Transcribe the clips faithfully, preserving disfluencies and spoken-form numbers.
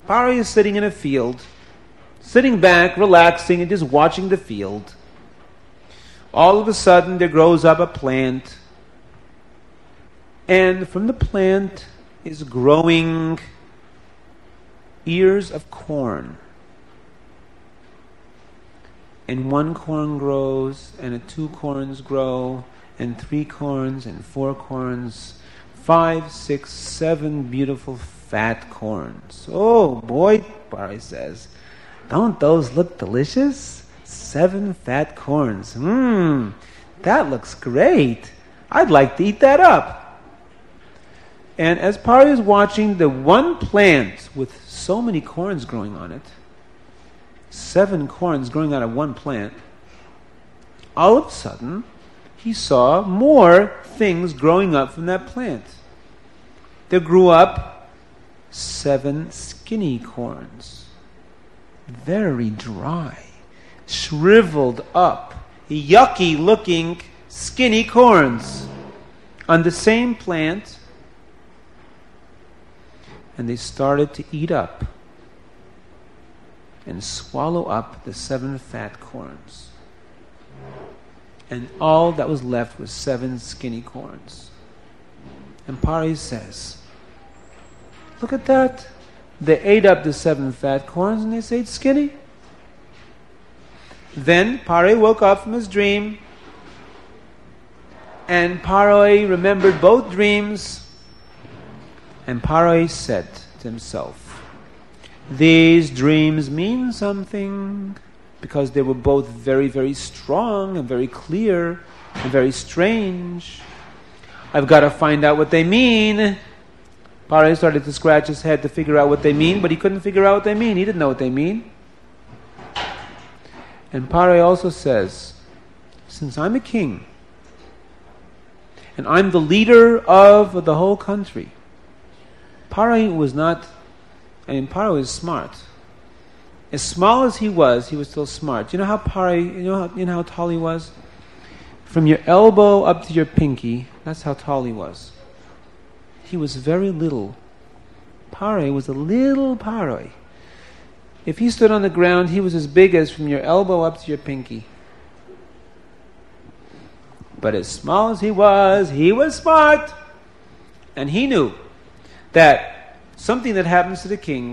Paro is sitting in a field, sitting back, relaxing, and just watching the field. All of a sudden, there grows up a plant, and from the plant is growing ears of corn. And one corn grows, and two corns grow, and three corns, and four corns, five, six, seven beautiful fat corns. Oh boy, Paro says, don't those look delicious? Seven fat corns. Mmm, that looks great. I'd like to eat that up. And as Paro is watching the one plant with so many corns growing on it, seven corns growing out of one plant, all of a sudden, he saw more things growing up from that plant. There grew up seven skinny corns, very dry, shriveled up, yucky looking skinny corns on the same plant, and they started to eat up and swallow up the seven fat corns. And all that was left was seven skinny corns. And Paro says, look at that. They ate up the seven fat corns and they stayed skinny. Then Paro woke up from his dream, and Paro remembered both dreams, and Paro said to himself, these dreams mean something, because they were both very, very strong and very clear and very strange. I've got to find out what they mean. Paro started to scratch his head to figure out what they mean, but he couldn't figure out what they mean. He didn't know what they mean. And Paro also says, since I'm a king, and I'm the leader of the whole country, Paro was not, I mean, Paro is smart. As small as he was, he was still smart. You know how Paro, you know how, you know how tall he was? From your elbow up to your pinky, that's how tall he was. He was very little. Paro was a little Paro. If he stood on the ground, he was as big as from your elbow up to your pinky. But as small as he was, he was smart. And he knew that something that happens to the king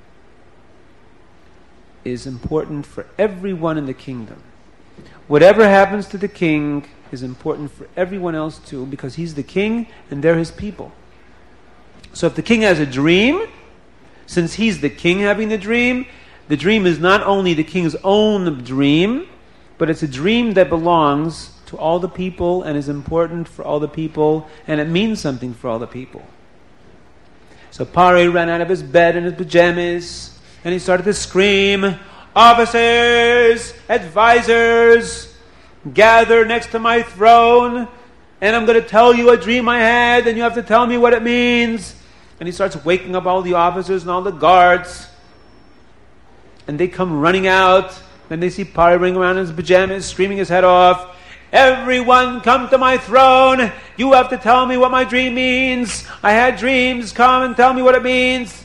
is important for everyone in the kingdom. Whatever happens to the king is important for everyone else too, because he's the king and they're his people. So if the king has a dream, since he's the king having the dream, the dream is not only the king's own dream, but it's a dream that belongs to all the people and is important for all the people, and it means something for all the people. So Paro ran out of his bed in his pajamas, and he started to scream, officers, advisors, gather next to my throne, and I'm going to tell you a dream I had, and you have to tell me what it means. And he starts waking up all the officers and all the guards. And they come running out. Then they see Paro running around in his pajamas, screaming his head off. Everyone come to my throne. You have to tell me what my dream means. I had dreams. Come and tell me what it means.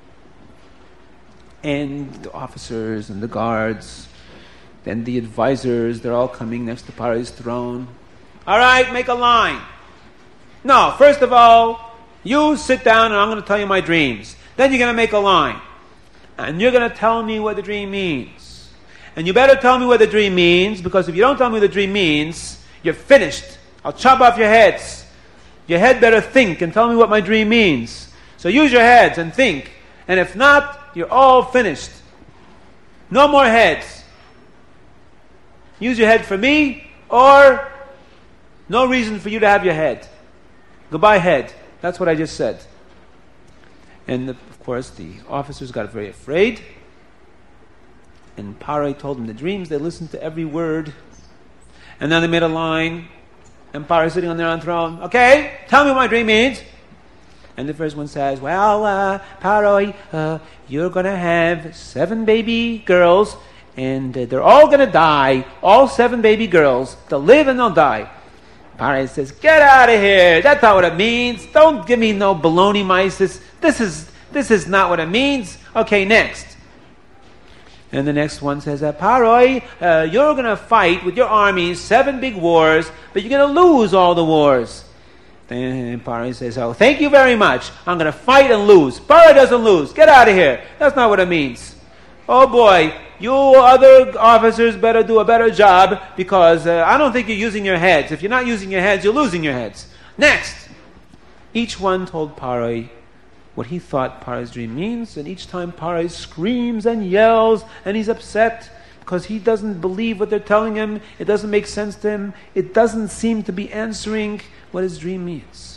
And the officers and the guards, then the advisors, they're all coming next to Paro's throne. All right, make a line. No, first of all, you sit down and I'm going to tell you my dreams. Then you're going to make a line. And you're going to tell me what the dream means. And you better tell me what the dream means, because if you don't tell me what the dream means, you're finished. I'll chop off your heads. Your head better think and tell me what my dream means. So use your heads and think. And if not, you're all finished. No more heads. Use your head for me, or no reason for you to have your head. Goodbye, head. That's what I just said. And the, of course, the officers got very afraid. And Paro told them the dreams. They listened to every word. And then they made a line. And Paro sitting on their own throne. Okay, tell me what my dream means. And the first one says, well, uh, Paro, uh, you're going to have seven baby girls. And uh, they're all going to die. All seven baby girls. They'll live and they'll die. Paro says, get out of here. That's not what it means. Don't give me no baloney mice. This, this is This is not what it means. Okay, next. And the next one says, Paroi, uh, you're going to fight with your armies seven big wars, but you're going to lose all the wars. And Paroi says, oh, thank you very much. I'm going to fight and lose. Paroi doesn't lose. Get out of here. That's not what it means. Oh boy, you other officers better do a better job, because uh, I don't think you're using your heads. If you're not using your heads, you're losing your heads. Next. Each one told Paroi what he thought Paroi's dream means, and each time Paroi screams and yells, and he's upset because he doesn't believe what they're telling him. It doesn't make sense to him. It doesn't seem to be answering what his dream means.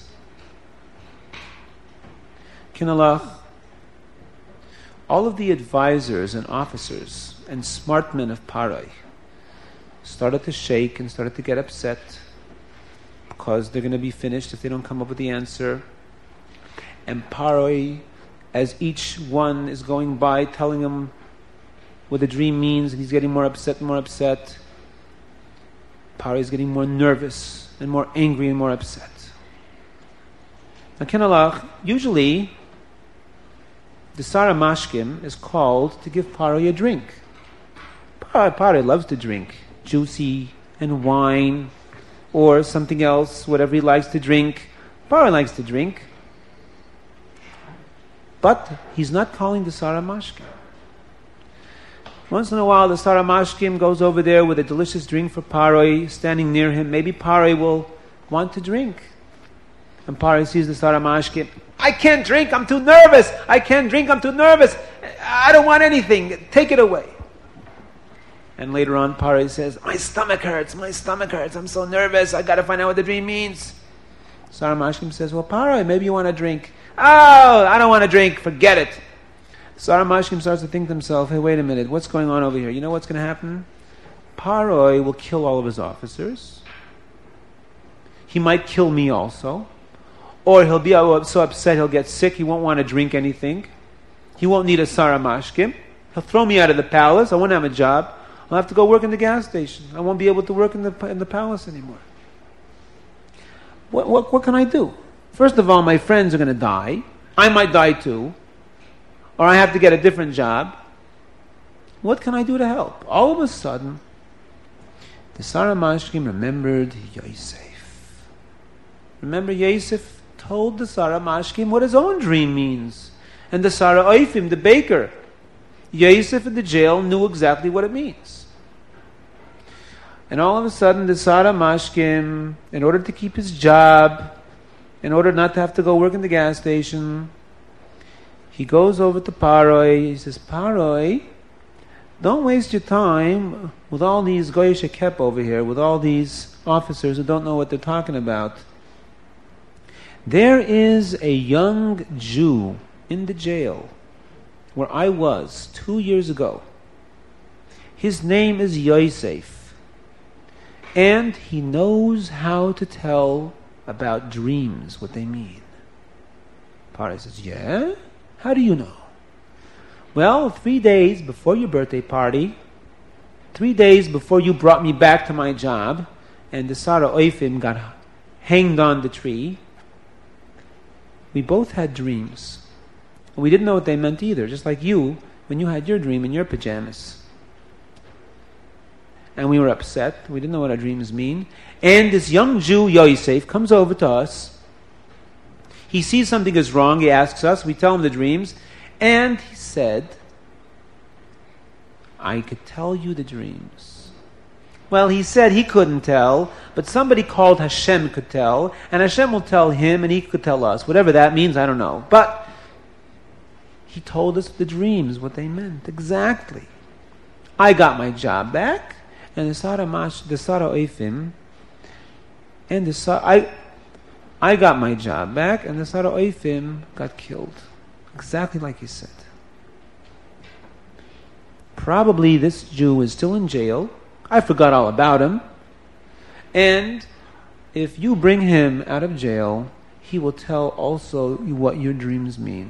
Kinalach, all of the advisors and officers and smart men of Paroi started to shake and started to get upset because they're going to be finished if they don't come up with the answer. And Paroi, as each one is going by telling him what the dream means, and he's getting more upset and more upset, Paroi is getting more nervous and more angry and more upset. Now, Kenalach, usually the Sara Mashkim is called to give Paroi a drink. Paroi, Paroi loves to drink juicy and wine or something else, whatever he likes to drink. Paroi likes to drink. But he's not calling the Sara Mashkim. Once in a while, the Sara Mashkim goes over there with a delicious drink for Paroi, standing near him. Maybe Paroi will want to drink. And Paroi sees the Sara Mashkim. I can't drink, I'm too nervous. I can't drink, I'm too nervous. I don't want anything. Take it away. And later on, Paroi says, my stomach hurts, my stomach hurts. I'm so nervous. I got to find out what the dream means. Sara Mashkim says, well, Paroi, maybe you want to drink. Oh, I don't want to drink. Forget it. Sara Mashkim starts to think to himself, hey, wait a minute. What's going on over here? You know what's going to happen? Paroi will kill all of his officers. He might kill me also. Or he'll be so upset he'll get sick. He won't want to drink anything. He won't need a Sara Mashkim. He'll throw me out of the palace. I won't have a job. I'll have to go work in the gas station. I won't be able to work in the in the palace anymore. What what what can I do? First of all, my friends are going to die. I might die too. Or I have to get a different job. What can I do to help? All of a sudden, the Sara Mashkim remembered Yosef. Remember, Yosef told the Sara Mashkim what his own dream means. And the Sara Oifim, the baker, Yosef in the jail knew exactly what it means. And all of a sudden, the Sara Mashkim, in order to keep his job, in order not to have to go work in the gas station, he goes over to Paroi. He says, Paroi, don't waste your time with all these Goy Shekep over here, with all these officers who don't know what they're talking about. There is a young Jew in the jail where I was two years ago. His name is Yosef. And he knows how to tell about dreams, what they mean. Paroi says, yeah? How do you know? Well, three days before your birthday party, three days before you brought me back to my job, and the Sara Oifim got hanged on the tree, we both had dreams. We didn't know what they meant either, just like you, when you had your dream in your pajamas. And we were upset. We didn't know what our dreams mean. And this young Jew, Yosef, comes over to us. He sees something is wrong. He asks us. We tell him the dreams. And he said, I could tell you the dreams. Well, he said he couldn't tell, but somebody called Hashem could tell, and Hashem will tell him, and he could tell us. Whatever that means, I don't know. But he told us the dreams, what they meant, exactly. I got my job back, and the Sara Mash, the Sara Oifim, and the Sara, I, I got my job back, and the Sara Oifim got killed, exactly like he said. Probably this Jew is still in jail. I forgot all about him. And if you bring him out of jail, he will tell also what your dreams mean.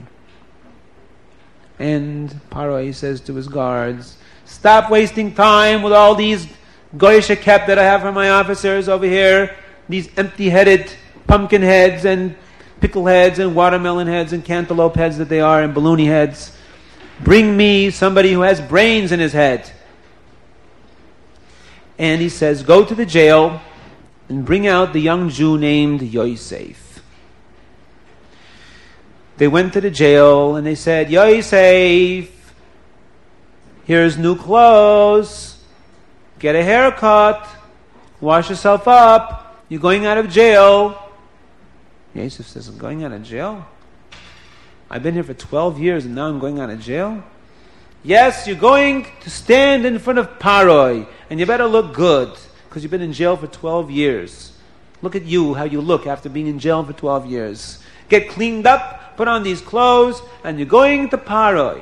And Paroi says to his guards, stop wasting time with all these Goy Shekep that I have for my officers over here, these empty-headed pumpkin heads, and pickle heads and watermelon heads and cantaloupe heads that they are and balloony heads. Bring me somebody who has brains in his head. And he says, go to the jail and bring out the young Jew named Yosef. They went to the jail and they said, Yosef, here's new clothes. Get a haircut. Wash yourself up. You're going out of jail. Yosef says, I'm going out of jail? I've been here for twelve years and now I'm going out of jail? Yes, you're going to stand in front of Paroi and you better look good because you've been in jail for twelve years. Look at you, how you look after being in jail for twelve years. Get cleaned up, put on these clothes, and you're going to Paroi.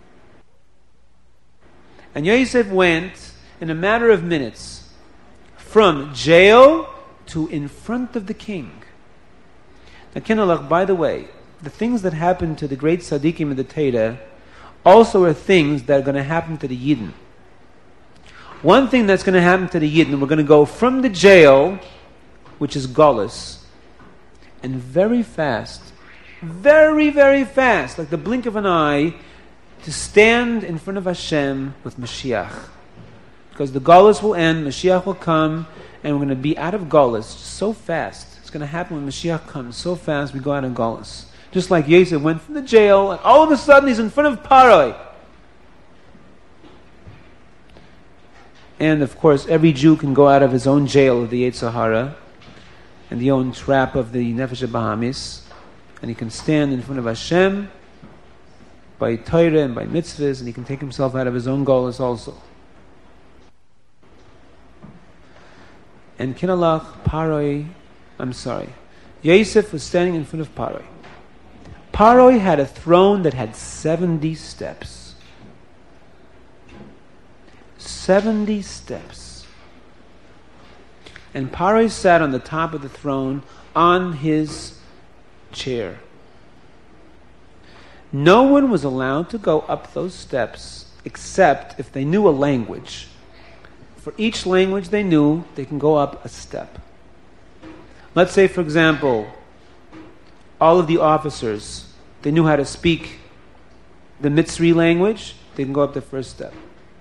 And Yosef went in a matter of minutes from jail to in front of the king. Now, Kinalach, by the way, the things that happened to the great Tzaddikim of the Torah also are things that are going to happen to the Yidden. One thing that's going to happen to the Yidden, we're going to go from the jail, which is Golus, and very fast, very, very fast, like the blink of an eye, to stand in front of Hashem with Mashiach. Because the Golus will end, Mashiach will come, and we're going to be out of Golus so fast. It's going to happen when Mashiach comes so fast we go out of Golus. Just like Yosef went from the jail, and all of a sudden he's in front of Paroi. And of course, every Jew can go out of his own jail of the Yetzer Hara and the own trap of the Nefesh HaBahamis, and he can stand in front of Hashem by Torah and by mitzvahs, and he can take himself out of his own Golus also. And Kinalach, Paroi, I'm sorry, Yosef was standing in front of Paroi. Paroi had a throne that had seventy steps. Seventy steps. And Paroi sat on the top of the throne on his chair. No one was allowed to go up those steps except if they knew a language. For each language they knew, they can go up a step. Let's say, for example, all of the officers, they knew how to speak the Mitzri language, they can go up the first step.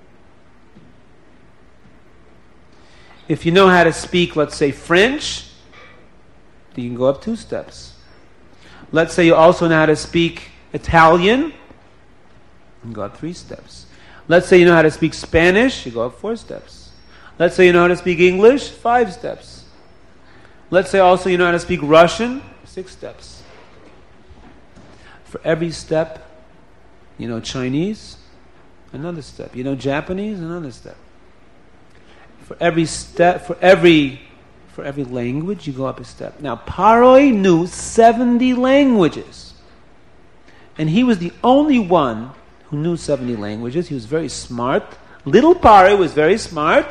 If you know how to speak, let's say, French, then you can go up two steps. Let's say you also know how to speak Italian, you can go up three steps. Let's say you know how to speak Spanish, you go up four steps. Let's say you know how to speak English, five steps. Let's say also you know how to speak Russian, six steps. For every step, you know Chinese, another step. You know Japanese, another step. For every step, for every, for every language, you go up a step. Now, Paroi knew seventy languages, and he was the only one who knew seventy languages. He was very smart. Little Paroi was very smart,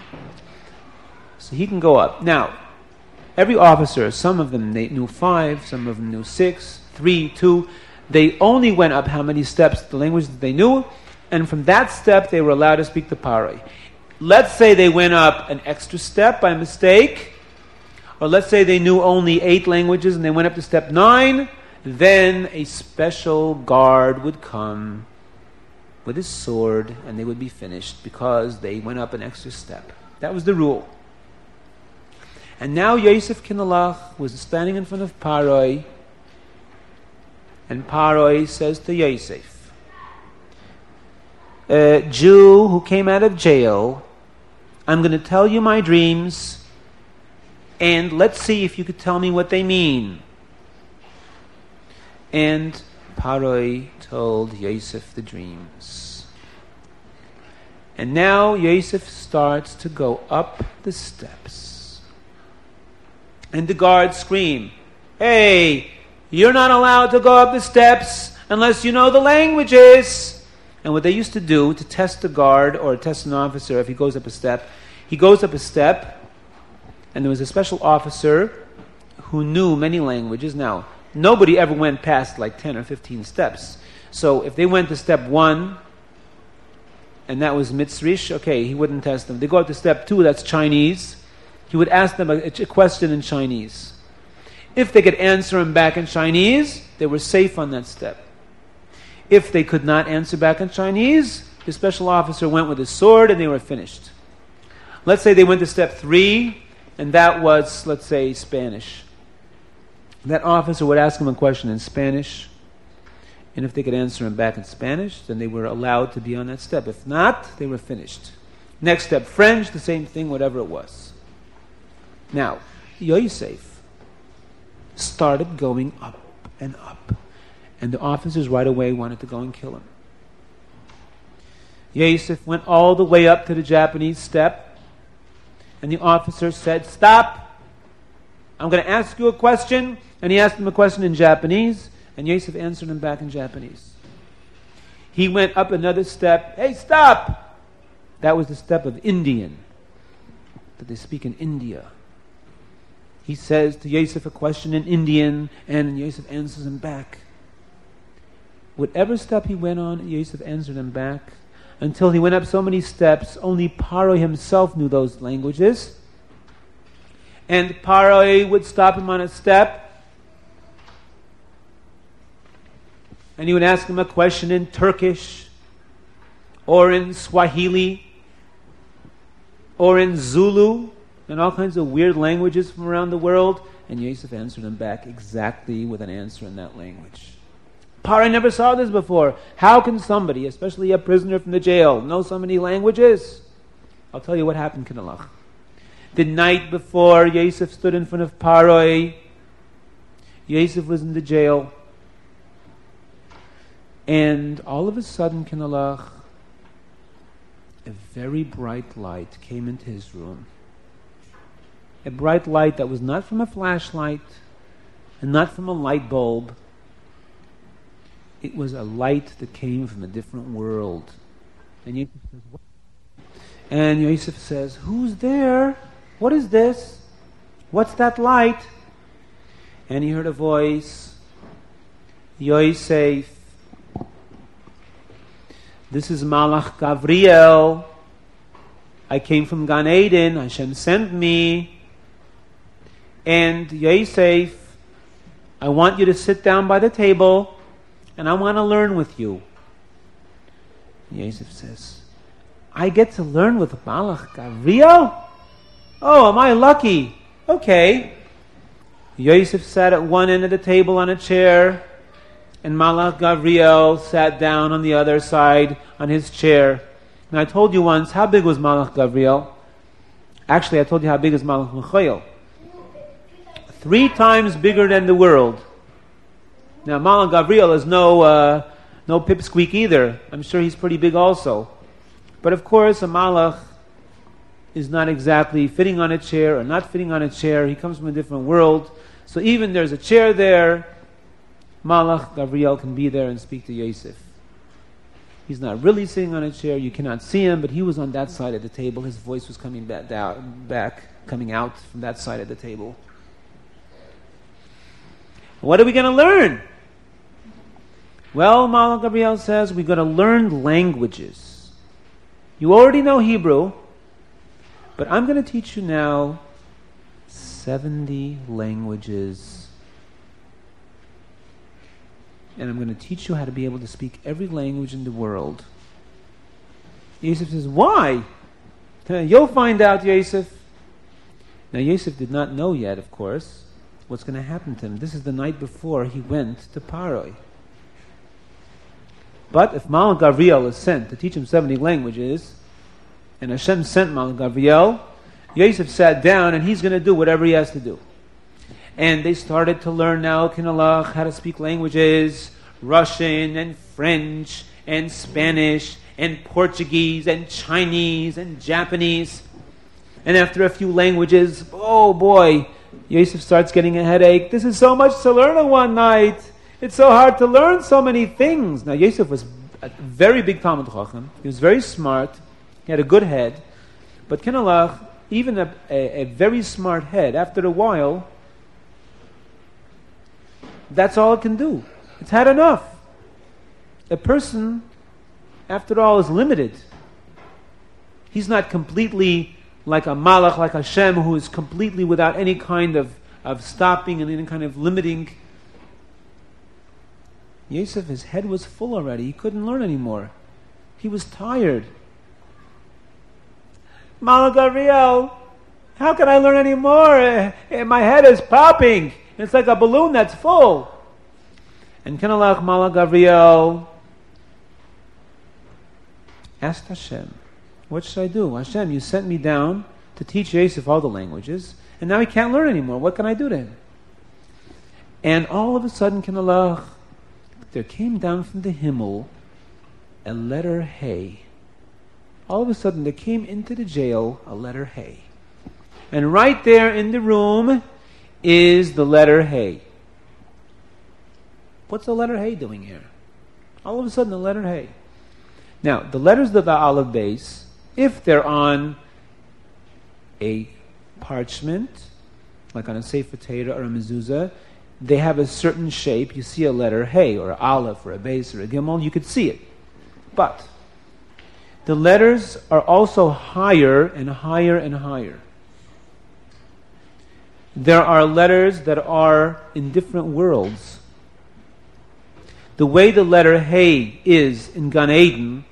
so he can go up. Now, every officer, some of them they knew five, some of them knew six, three, two. They only went up how many steps, the language that they knew, and from that step they were allowed to speak to Paroi. Let's say they went up an extra step by mistake, or let's say they knew only eight languages and they went up to step nine, then a special guard would come with his sword and they would be finished because they went up an extra step. That was the rule. And now Yosef Kinalach was standing in front of Paroi, and Paroi says to Yosef, a Jew who came out of jail, I'm going to tell you my dreams, and let's see if you could tell me what they mean. And Paroi told Yosef the dreams. And now Yosef starts to go up the steps. And the guards scream, hey, you're not allowed to go up the steps unless you know the languages. And what they used to do to test a guard or test an officer, if he goes up a step, he goes up a step, and there was a special officer who knew many languages. Now, nobody ever went past like ten or fifteen steps. So if they went to step one, and that was Mitzrish, okay, he wouldn't test them. They go up to step two, that's Chinese. He would ask them a, a question in Chinese. If they could answer him back in Chinese, they were safe on that step. If they could not answer back in Chinese, the special officer went with his sword and they were finished. Let's say they went to step three, and that was, let's say, Spanish. That officer would ask him a question in Spanish, and if they could answer him back in Spanish, then they were allowed to be on that step. If not, they were finished. Next step, French, the same thing, whatever it was. Now, Yosef started going up and up, and the officers right away wanted to go and kill him. Yosef went all the way up to the Japanese step, and the officer said, "Stop! I'm going to ask you a question." And he asked him a question in Japanese, and Yosef answered him back in Japanese. He went up another step. "Hey, stop!" That was the step of Indian, that they speak in India. He says to Yosef a question in Indian, and Yosef answers him back. Whatever step he went on, Yosef answered him back, until he went up so many steps, only Paro himself knew those languages. And Paro would stop him on a step, and he would ask him a question in Turkish, or in Swahili, or in Zulu, and all kinds of weird languages from around the world, and Yosef answered him back exactly with an answer in that language. Paro never saw this before. How can somebody, especially a prisoner from the jail, know so many languages? I'll tell you what happened, Kinalach. The night before Yosef stood in front of Paro, Yosef was in the jail, and all of a sudden, Kinalach, a very bright light came into his room. A bright light that was not from a flashlight and not from a light bulb. It was a light that came from a different world. And Yosef says, what? And Yosef says, "Who's there? What is this? What's that light?" And he heard a voice, "Yosef, this is Malach Gabriel. I came from Gan Eden. Hashem sent me. And Yosef, I want you to sit down by the table, and I want to learn with you." Yosef says, "I get to learn with Malach Gabriel? Oh, am I lucky? Okay." Yosef sat at one end of the table on a chair, and Malach Gabriel sat down on the other side on his chair. And I told you once, how big was Malach Gabriel? Actually, I told you how big is Malach Michael. Three times bigger than the world. Now, Malach Gabriel is no uh, no pipsqueak either. I'm sure he's pretty big also. But of course, a Malach is not exactly fitting on a chair or not fitting on a chair. He comes from a different world. So even there's a chair there, Malach Gabriel can be there and speak to Yosef. He's not really sitting on a chair. You cannot see him, but he was on that side of the table. His voice was coming back, down, back coming out from that side of the table. What are we going to learn? Well, Malach Gabriel says we're going to learn languages. You already know Hebrew, but I'm going to teach you now seventy languages. And I'm going to teach you how to be able to speak every language in the world. Yosef says, "Why?" "You'll find out, Yosef." Now, Yosef did not know yet, of course, what's going to happen to him. This is the night before he went to Paro. But if Malach Gabriel is sent to teach him seventy languages, and Hashem sent Malach Gabriel, Yosef sat down and he's going to do whatever he has to do. And they started to learn now, Kinalach, how to speak languages, Russian and French and Spanish and Portuguese and Chinese and Japanese. And after a few languages, oh boy, Yosef starts getting a headache. This is so much to learn in one night. It's so hard to learn so many things. Now, Yosef was a very big Talmid Chacham. He was very smart. He had a good head. But Kinalach, even a, a, a very smart head, after a while, that's all it can do. It's had enough. A person, after all, is limited. He's not completely like a malach, like Hashem, who is completely without any kind of of stopping and any kind of limiting. Yosef, his head was full already. He couldn't learn anymore. He was tired. Malach Gavriel, how can I learn any more? Uh, my head is popping. It's like a balloon that's full. And Kinalach Malach Gavriel asked Hashem, what should I do? Hashem, you sent me down to teach Yosef all the languages, and now he can't learn anymore. What can I do to him? And all of a sudden, Kinalach, there came down from the Himmel a letter Hey. All of a sudden, there came into the jail a letter Hey. And right there in the room is the letter Hey. What's the letter Hey doing here? All of a sudden, the letter Hey. Now, the letters of the Aleph base, if they're on a parchment, like on a Sefer Torah or a mezuzah, they have a certain shape. You see a letter Hey, or an Aleph, or a base, or a Gimel, you could see it. But the letters are also higher and higher and higher. There are letters that are in different worlds. The way the letter Hey is in Gan Eden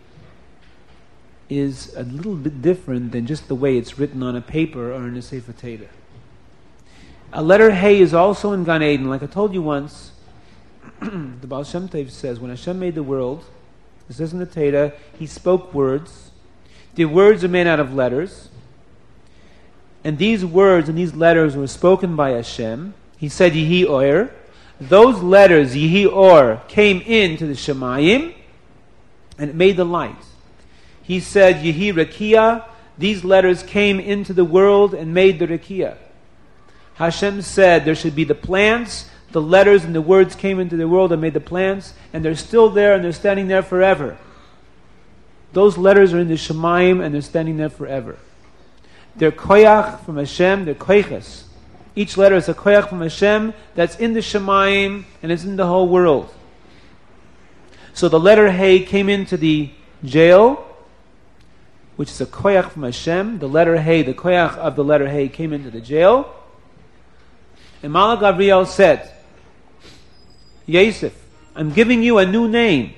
is a little bit different than just the way it's written on a paper or in a Sefer Torah. A letter Hey is also in Gan Eden. Like I told you once, the Baal Shem Tov says, when Hashem made the world, it says in the Torah, He spoke words. The words are made out of letters. And these words and these letters were spoken by Hashem. He said, Yehi Or. Those letters, Yehi Or, came into the Shemayim, and it made the light. He said, Yehi Rakia. These letters came into the world and made the Rakia. Hashem said there should be the plants, the letters and the words came into the world and made the plants, and they're still there and they're standing there forever. Those letters are in the Shemayim and they're standing there forever. They're koyach from Hashem, they're koyches. Each letter is a koyach from Hashem that's in the Shemayim and it's in the whole world. So the letter Hey came into the jail, which is a koyach from Hashem. The letter Hey, the koyach of the letter Hey came into the jail. And Malach Gavriel said, Yosef, I'm giving you a new name.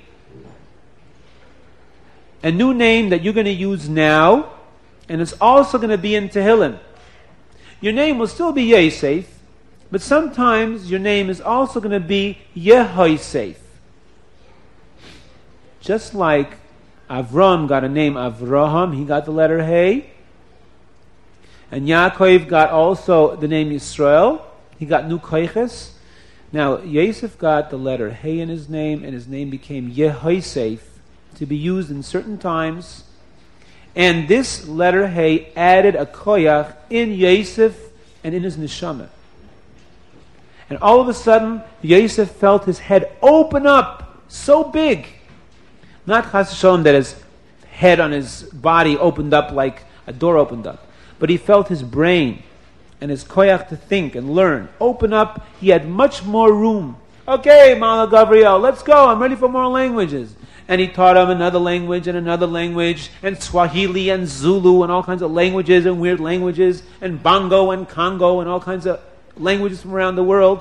A new name that you're going to use now, and it's also going to be in Tehillim. Your name will still be Yosef, but sometimes your name is also going to be Yehoisef. Just like Avram got a name Avraham, he got the letter Hey. And Yaakov got also the name Yisrael. He got new koyches. Now, Yosef got the letter Hey in his name, and his name became Yehoisef, to be used in certain times. And this letter Hey added a koyach in Yosef and in his neshama. And all of a sudden, Yosef felt his head open up so big. Not chas v'shalom that his head on his body opened up like a door opened up. But he felt his brain and his koyach to think and learn open up. He had much more room. Okay, Malach Gavriel, let's go. I'm ready for more languages. And he taught him another language and another language, and Swahili and Zulu and all kinds of languages and weird languages, and Bongo and Congo and all kinds of languages from around the world.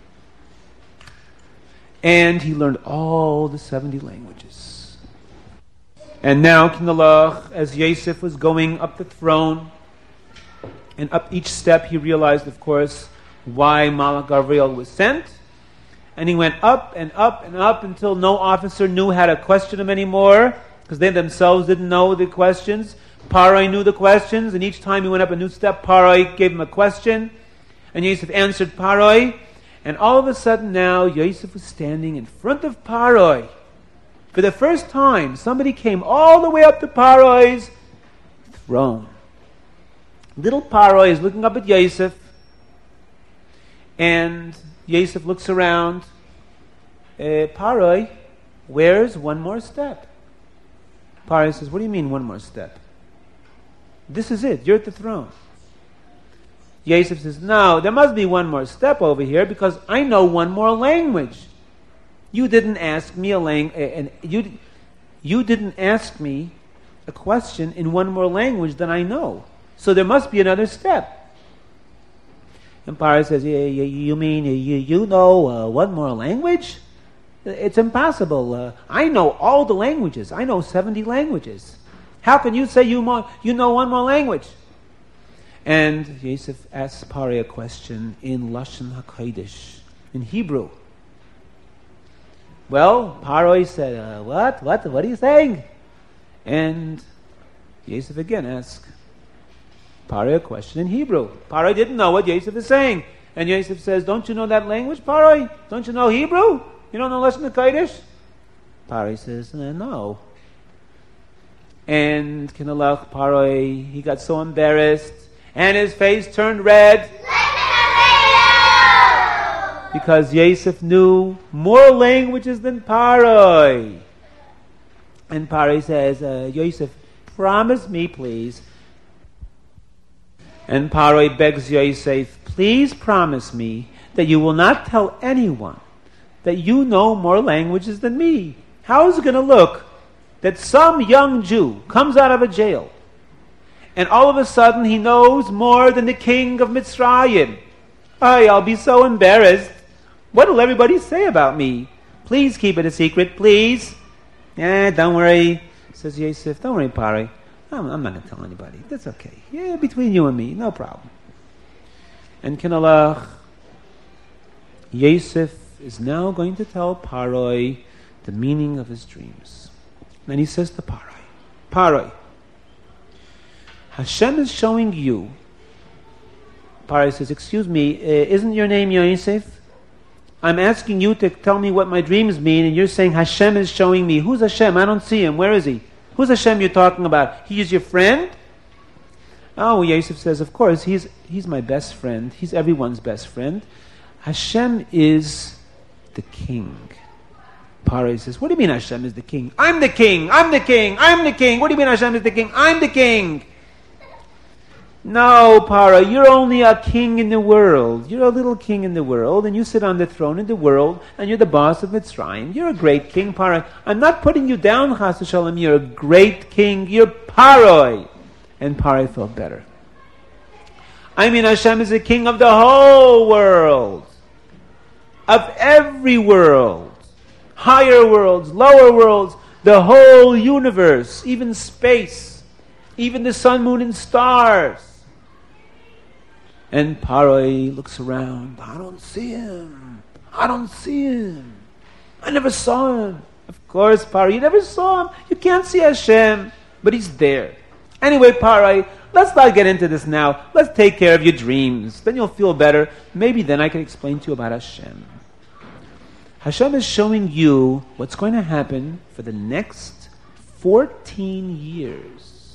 And he learned all the seventy languages. And now, Kinalach, as Yosef was going up the throne, and up each step he realized, of course, why Malach Gavriel was sent. And he went up and up and up until no officer knew how to question him anymore, because they themselves didn't know the questions. Paroi knew the questions, and each time he went up a new step, Paroi gave him a question, and Yosef answered Paroi. And all of a sudden now, Yosef was standing in front of Paroi. For the first time, somebody came all the way up to Paroi's throne. Little Paroi is looking up at Yosef, and Yosef looks around. Uh, Paroi, where's one more step? Paroi says, what do you mean one more step? This is it. You're at the throne. Yosef says, no, there must be one more step over here because I know one more language. You didn't ask me a lang- and you, you didn't ask me a question in one more language than I know. So there must be another step. And Paro says, you, you, you mean you, you know uh, one more language? It's impossible. Uh, I know all the languages. I know seventy languages. How can you say you, more, you know one more language? And Yosef asks Paro a question in Lashon HaKodesh, in Hebrew. Well, Paro said, uh, what? What? What are you saying? And Yosef again asked Paro a question in Hebrew. Paro didn't know what Yosef is saying. And Yosef says, don't you know that language, Paro? Don't you know Hebrew? You don't know Lashon HaKodesh? Paro says, uh, no. And Kinalach, Paro, he got so embarrassed, and his face turned red. Because Yosef knew more languages than Paro. And Paro says, uh, Yosef, promise me, please. And Paro begs Yosef, please promise me that you will not tell anyone that you know more languages than me. How is it going to look that some young Jew comes out of a jail and all of a sudden he knows more than the king of Mitzrayim? Ay, I'll be so embarrassed. What will everybody say about me? Please keep it a secret, please. Eh, don't worry, says Yosef. Don't worry, Paro. I'm, I'm not going to tell anybody. That's okay. Yeah, between you and me, no problem. And Kinalach, Yosef is now going to tell Paro the meaning of his dreams. And he says to Paro, Paro, Hashem is showing you. Paro says, excuse me, uh, isn't your name Yosef? I'm asking you to tell me what my dreams mean, and you're saying Hashem is showing me. Who's Hashem? I don't see him. Where is he? Who's Hashem you're talking about? He is your friend? Oh, Yosef says, of course, he's he's my best friend. He's everyone's best friend. Hashem is the king. Paro says, what do you mean Hashem is the king? I'm the king, I'm the king, I'm the king. What do you mean Hashem is the king? I'm the king. No, Paro, you're only a king in the world. You're a little king in the world, and you sit on the throne in the world, and you're the boss of Mitzrayim. You're a great king, Paro. I'm not putting you down, Chas v'shalom. You're a great king. You're Paro. And Paro felt better. I mean, Hashem is the king of the whole world. Of every world. Higher worlds, lower worlds, the whole universe, even space, even the sun, moon, and stars. And Paro looks around. I don't see him. I don't see him. I never saw him. Of course, Paro, you never saw him. You can't see Hashem, but he's there. Anyway, Paro, let's not get into this now. Let's take care of your dreams. Then you'll feel better. Maybe then I can explain to you about Hashem. Hashem is showing you what's going to happen for the next fourteen years.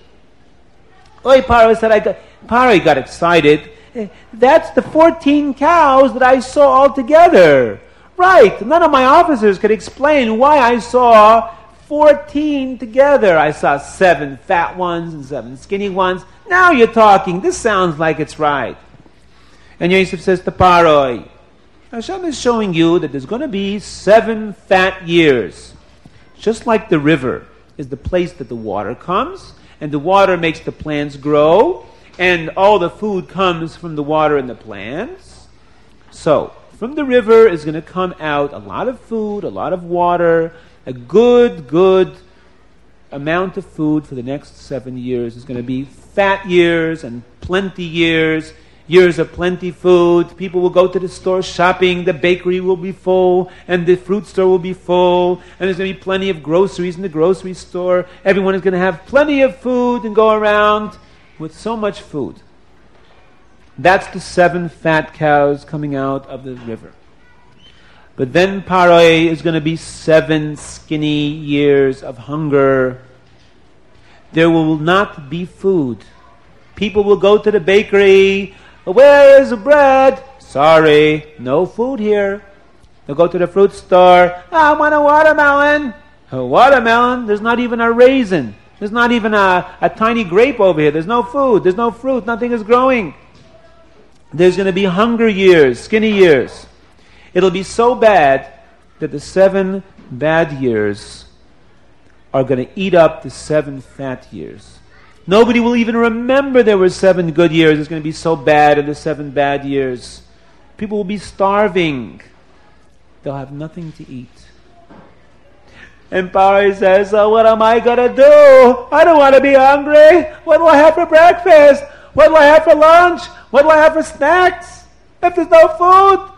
Oy, Paro said, I got, Paro got excited. That's the fourteen cows that I saw all together. Right. None of my officers could explain why I saw fourteen together. I saw seven fat ones and seven skinny ones. Now you're talking. This sounds like it's right. And Yosef says to Paro, Hashem is showing you that there's going to be seven fat years. Just like the river is the place that the water comes, and the water makes the plants grow, and all the food comes from the water and the plants. So, from the river is going to come out a lot of food, a lot of water, a good, good amount of food for the next seven years. It's going to be fat years and plenty years, years of plenty food. People will go to the store shopping, the bakery will be full, and the fruit store will be full, and there's going to be plenty of groceries in the grocery store. Everyone is going to have plenty of food and go around with so much food. That's the seven fat cows coming out of the river. But then Paro is going to be seven skinny years of hunger. There will not be food. People will go to the bakery. Where is the bread? Sorry, no food here. They'll go to the fruit store. I want a watermelon. A watermelon? There's not even a raisin. There's not even a, a tiny grape over here. There's no food. There's no fruit. Nothing is growing. There's going to be hunger years, skinny years. It'll be so bad that the seven bad years are going to eat up the seven fat years. Nobody will even remember there were seven good years. It's going to be so bad in the seven bad years. People will be starving. They'll have nothing to eat. And Pari says, so what am I going to do? I don't want to be hungry. What do I have for breakfast? What do I have for lunch? What do I have for snacks? If there's no food,